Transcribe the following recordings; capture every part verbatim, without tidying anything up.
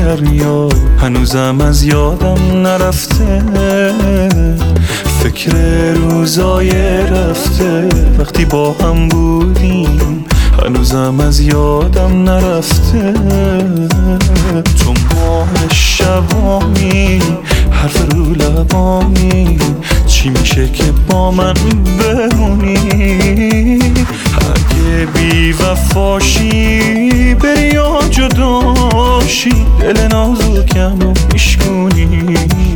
دریا هنوزم از یادم نرفته، فکر روزای رفته وقتی با هم بودیم هنوزم از یادم نرفته. تو ماه شبامی حرف رو لبامی، چی میشه که با من بمونی؟ اگه بی وفاشی بری یا جداشی دل نازکم رو میشکنی.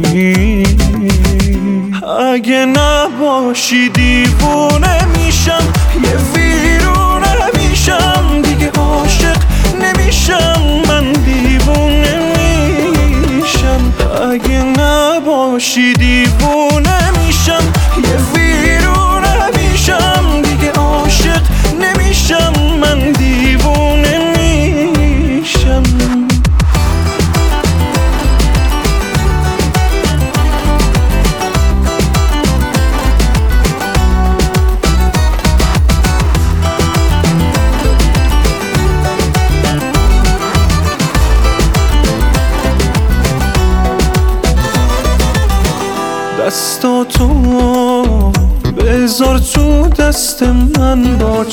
اگه نباشی دیوونه میشم، یه ویرونه میشم دیگه، عاشق نمیشم من دیوونه میشم. اگه نباشی دیوونه میشم، یه ویرونه میشم دیگه، عاشق نمیشم من دیوونه میشم. دستاتو بذار تو دست من، با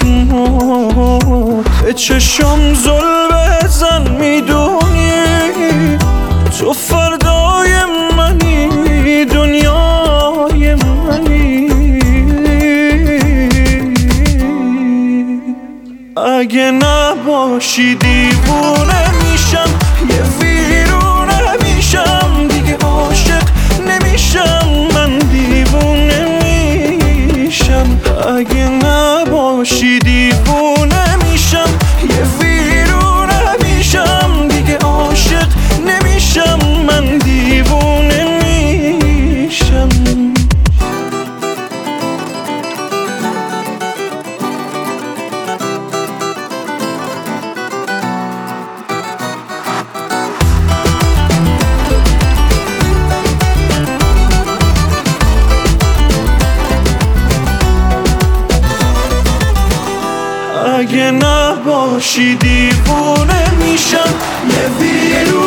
چشمات به چشم زل بزن، میدونی تو فردای منی، دنیای منی. اگه نباشی دیوونه میشم، یه ویرونه میشم دیگه، عاشق نمیشم من دیوونه میشم. اگه نباشی دیوونه میشم، یه ویرونه میشم دیگه، عاشق نمیشم من دیوونه میشم. اگه نباشی دیوونه میشم، یه ویرونه